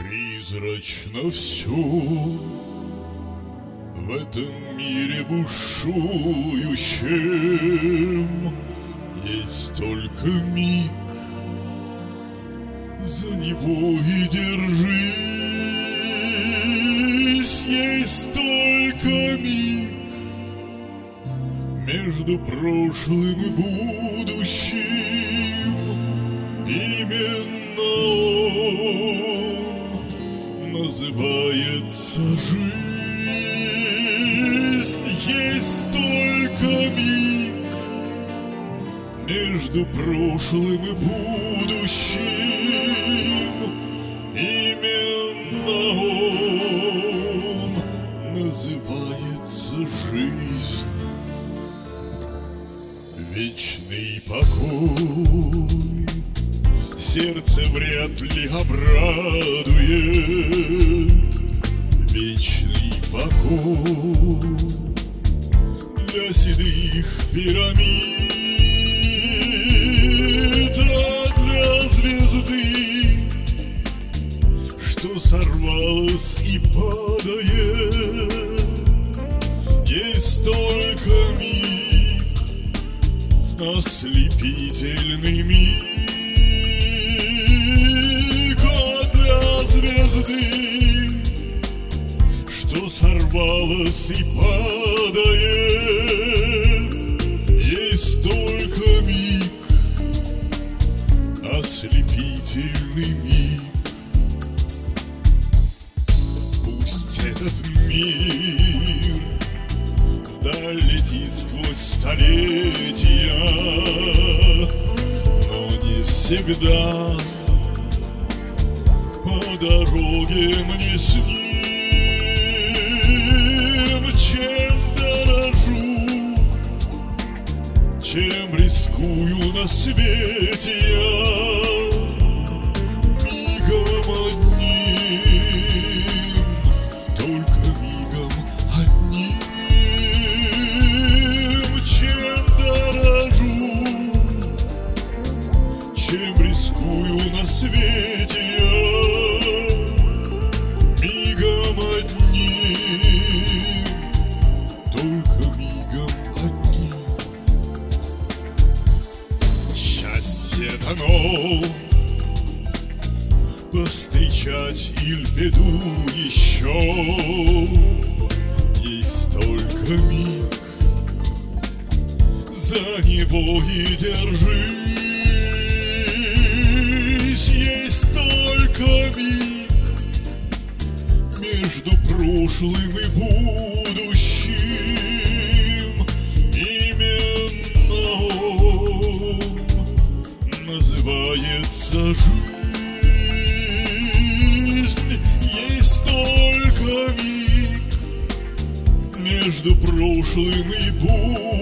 Призрачно все в этом мире бушующем. Есть только миг, за него и держись. Есть только миг между прошлым и будущим. Именно он называется жизнь. Есть только миг между прошлым и будущим. Именно он называется жизнь. Вечный покой сердце вряд ли обрадует. Вечный покой для седых пирамид, а для звезды, что сорвалась и падает, есть только миг, ослепительный миг. Сорвалась и падает, есть только миг, ослепительный миг. Пусть этот мир вдаль летит сквозь столетия, но не всегда по дороге мне с ним. Чем рискую на свете я, мигом одним, только мигом одним. Чем дорожу, чем рискую на свете я, мигом одним, только мигом одним. Счастье дано повстречать иль беду еще. Есть только миг, за него и держись. Есть только миг между прошлым и будущим. Именно он называется жизнь. Есть только миг между прошлым и будущим.